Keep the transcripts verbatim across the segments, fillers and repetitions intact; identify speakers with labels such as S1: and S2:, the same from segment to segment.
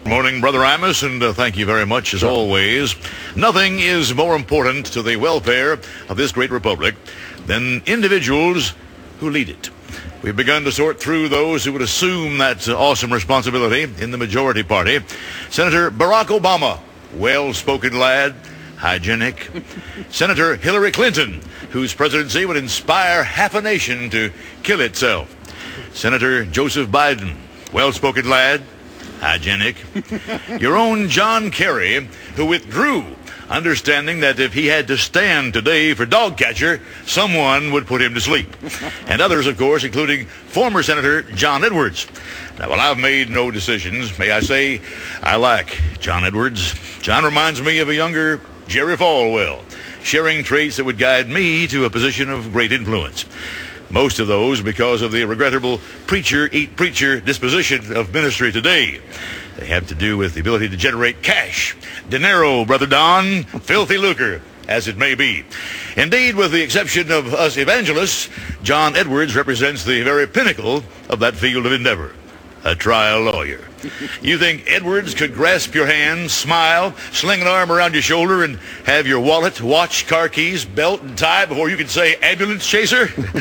S1: Morning, Brother Imus, and uh, thank you very much, as always. Nothing is more important to the welfare of this great republic than individuals who lead it. We've begun to sort through those who would assume that uh, awesome responsibility in the majority party. Senator Barack Obama, well-spoken lad, hygienic. Senator Hillary Clinton, whose presidency would inspire half a nation to kill itself. Senator Joseph Biden, well-spoken lad, hygienic. Your own John Kerry, who withdrew, understanding that if he had to stand today for dog catcher, someone would put him to sleep. And others, of course, including former Senator John Edwards. Now, while I've made no decisions, may I say I like John Edwards. John reminds me of a younger Jerry Falwell, sharing traits that would guide me to a position of great influence. Most of those because of the regrettable preacher-eat-preacher disposition of ministry today. They have to do with the ability to generate cash, dinero, Brother Don, filthy lucre, as it may be. Indeed, with the exception of us evangelists, John Edwards represents the very pinnacle of that field of endeavor, a trial lawyer. You think Edwards could grasp your hand, smile, sling an arm around your shoulder, and have your wallet, watch, car keys, belt, and tie before you could say ambulance chaser?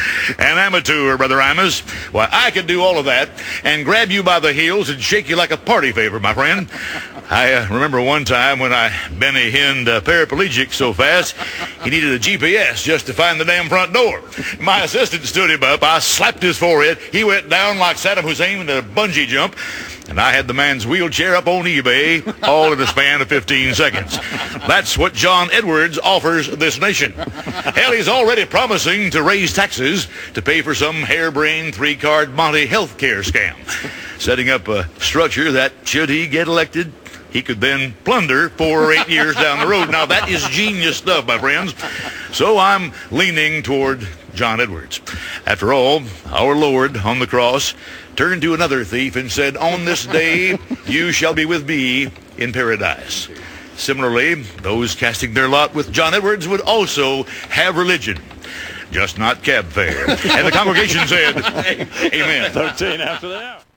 S1: An amateur, Brother Imus. Why, I could do all of that and grab you by the heels and shake you like a party favor, my friend. I uh, remember one time when I Benny Hinned a paraplegic so fast, he needed a G P S just to find the damn front door. My assistant stood him up. I slapped his forehead. He went down like Saddam Hussein in a bungee jump. And I had the man's wheelchair up on eBay, all in a span of fifteen seconds. That's what John Edwards offers this nation. Hell, he's already promising to raise taxes to pay for some harebrained three-card Monty health care scam, setting up a structure that, should he get elected, he could then plunder four or eight years down the road. Now, that is genius stuff, my friends. So I'm leaning toward John Edwards. After all, our Lord on the cross turned to another thief and said, "On this day you shall be with me in paradise." Similarly, those casting their lot with John Edwards would also have religion, just not cab fare. And the congregation said, amen.
S2: thirteen after the hour.